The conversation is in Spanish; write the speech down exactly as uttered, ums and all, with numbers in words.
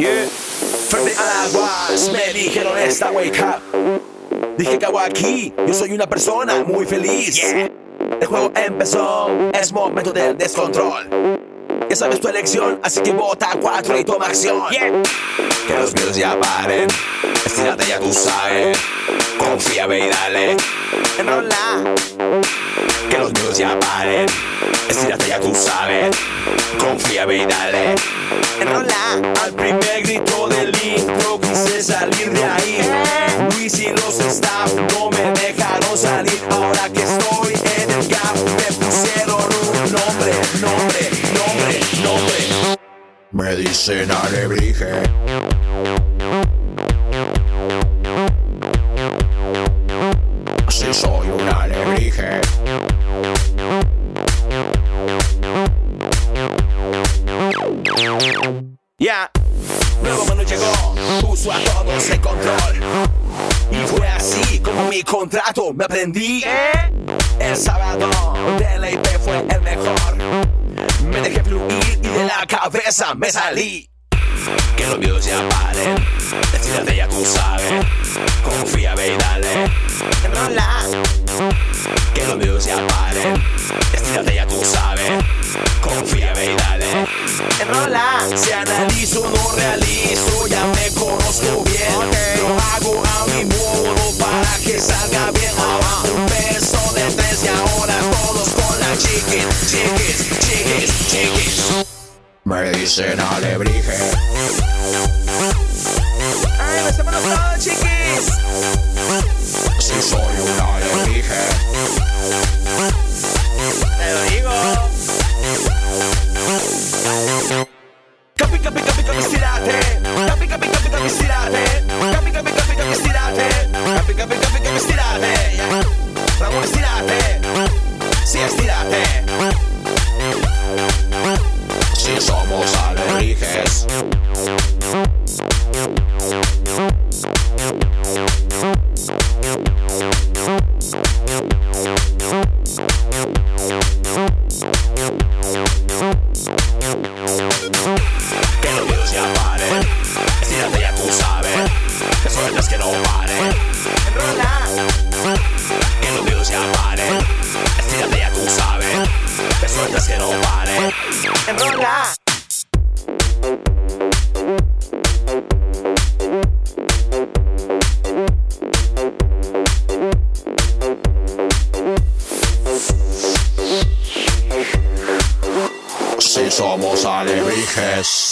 Yeah. Frente al aguas me dijeron esta wake up. Dije que hago aquí, yo soy una persona muy feliz. Yeah. El juego empezó, es momento del descontrol. Ya sabes tu elección, así que vota cuatro y toma acción. Yeah. Que los miedos ya paren, estírate ya tú sabes. Confía, ve y dale, enrola. Que los miedos ya paren, estírate ya tú sabes. Confía, ve y dale, enrola. Al primer grito del intro quise salir de ahí. Luis y los staff no me dejaron salir. Ahora que estoy en el gap me pusieron un nombre, nombre, nombre, nombre. Me dicen Alebrije. Si soy un alebrije. Ya, yeah. Nuevo menú llegó, puso a todos en control. Y fue así como mi contrato me aprendí. El sábado de la I P fue el mejor. Me dejé fluir y de la cabeza me salí. Que los miedos ya paren, decídate ya tú sabes. Confía, ve y dale, enrola. Que los miedos ya paren, decídate ya tú sabes. Confía, ve y dale, enrola. Si analizo no realizo, ya me conozco bien. Okay. Lo hago a mi modo para que salga bien. Ahora un beso de tres y ahora todos con la chiquis, chiquis, chiquis, chiquis. Me dicen Alebrije. Ay, me hacemos todos, chiquis. Si soy un alebrije. Te lo digo. Capi, capi, capi, capi, estirate. Capi, capi, capi, capi, estirate. Capi, capi, capi, capi, estirate. Capi, capi, capi, capi, estirate. Vamos, estirate. Sí, estirate. Si somos alebrijes. Que los miedos ya paren, estírate ya tú sabes. Que sueltas que no paren, enrola. Que los miedos ya paren, estírate ya tú sabes. Que sueltas que no paren, enrola. Si somos alebrijes.